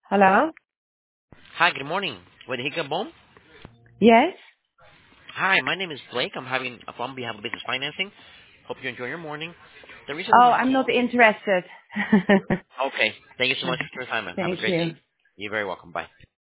Hello? Hi, good morning. With Higa Boom? Yes? Hi, my name is Blake. I'm having a on behalf of business financing. Hope you enjoy your morning. The reason Oh, for my I'm not call. interested. Okay. Thank you so much for your time, man. Have a Thank great day. you. You're very welcome. Bye.